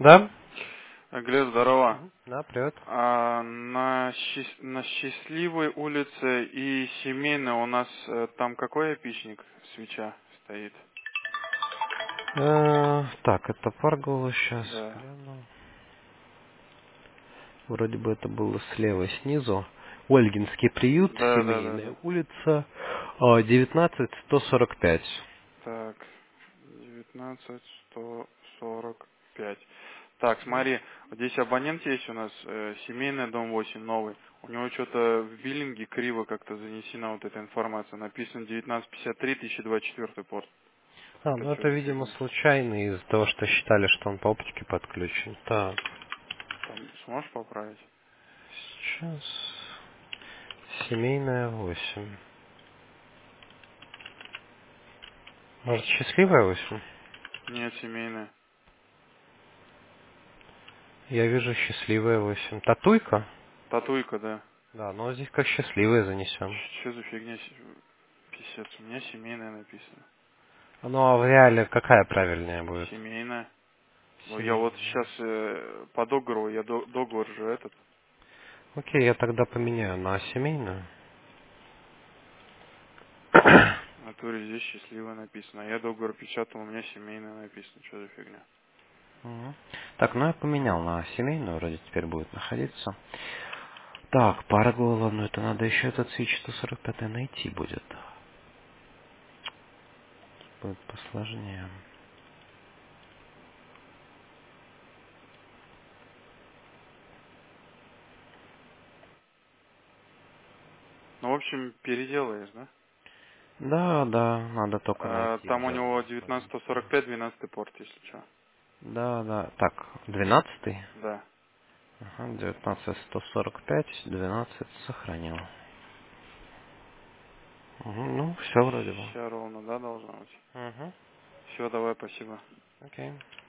Да? Глеб, здорово. Да, привет. На Счастливой улице и Семейной у нас там какой опичник, свеча стоит? Так, это Паргола сейчас Да. гляну. Вроде бы это было слева снизу. Ольгинский приют, Да, да, да, Семейная да. улица, 19145. Так, 19145. Так, смотри, вот здесь абонент есть у нас, Семейный, дом 8, новый. У него что-то в биллинге криво как-то занесена вот эта информация. Написано 1953, 1024 порт. Это Ну что это, за видимо, фигня? случайно из-за того, что считали, что он по оптике подключен. Так, Там сможешь поправить? сейчас. Семейная 8. Может, счастливая 8? Нет, семейная. Я вижу счастливая 8. Татуйка? Татуйка, да. Да, но здесь как счастливая занесен. Что за фигня? Писец, у меня семейная написано. Ну а в реале какая правильнее будет? Семейная. Ну, я вот Семейная. сейчас по договору, я договор же этот. Окей, я тогда поменяю на семейную. В натуре здесь счастливо написано. А я договор печатал, у меня семейная написано. Что за фигня? Мгм. Так, ну я поменял на семейную, вроде теперь будет находиться. Так, пара голова, но это надо еще этот свич 145 найти будет. Будет посложнее. Ну, в общем, переделаешь, да? Да, да, надо только найти, Там у где он него находится. 19145, 12 порт, если что. Да, да. Так, 12. Да. Ага, 19 145, 12 сохранил. Мгм, ну, все вроде бы. Сейчас ровно, да, должно быть? Угу. Все, давай, спасибо. Окей.